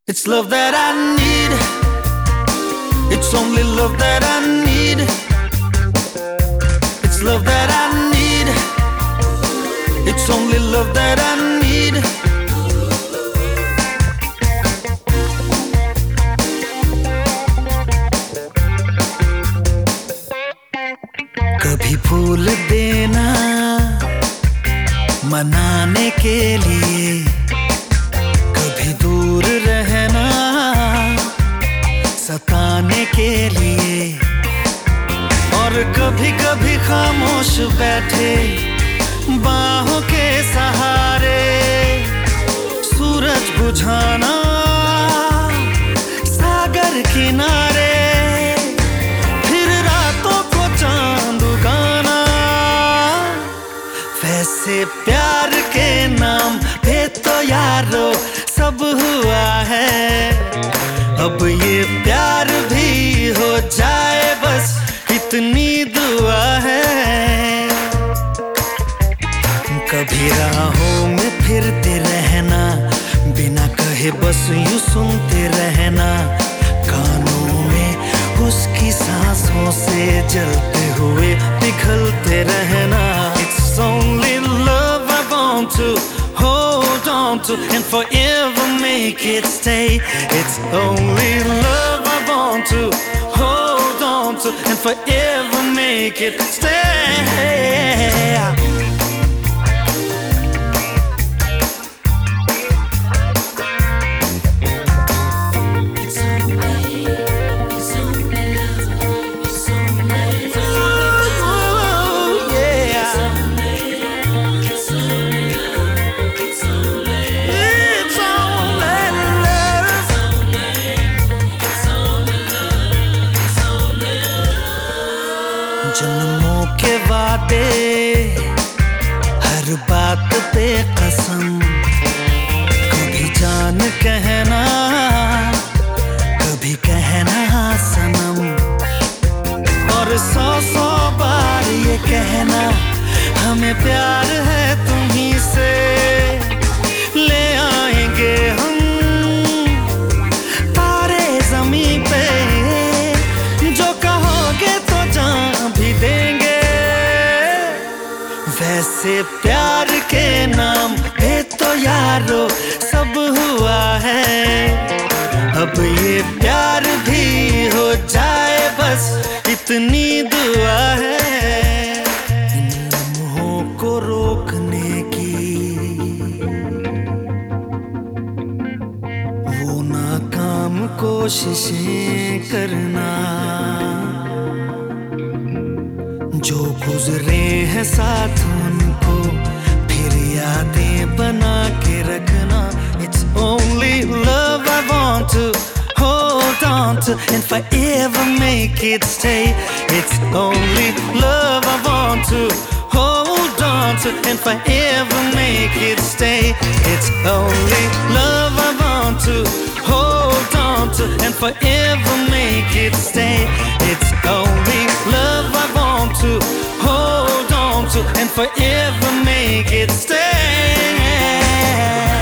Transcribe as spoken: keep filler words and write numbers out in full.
It's love that I need. It's only love that I need. It's love that I need. It's only love that I need. कभी फूल देना मनाने के लिए, कभी दूर रहना सताने के लिए, और कभी कभी खामोश बैठे बाहों के सहारे, सूरज बुझाना सागर किनारे, फिर रातों को चांद उगाना। वैसे प्यार के नाम पे तो यारो सब हुआ है, अब ये प्यार भी हो जाए बस इतनी दुआ है। कभी राहों में फिरते रहना, बिना कहे बस यूं सुनते रहना, कानों में उसकी सांसों से जलते हुए पिघलते रहना। It's only love I want to hold on to and forever make it stay. It's only love I want to hold on to and forever make it stay. जन्मों के वादे, हर बात पे कसम, कभी जान कहना कभी कहना सनम, और सौ सौ बार ये कहना हमें प्यार है तुम्हीं से, ले आएंगे हम तारे ज़मीं पे, जो कहोगे तो जान भी देंगे। वैसे प्यार के नाम पे तो यारो सब हुआ है, अब ये प्यार भी हो जाए बस इतनी दुआ है। इन लम्हों को रोकने की वो नाकाम कोशिशें करना, जो गुजरे हैं साथ उनको फिर यादें बना के रखना। It's only love I want to hold on to and forever make it stay. It's only love I want to hold on to and forever make it stay. It's only love I want to hold on to and forever make it stay. It's only love I want to hold on to and forever make it stay.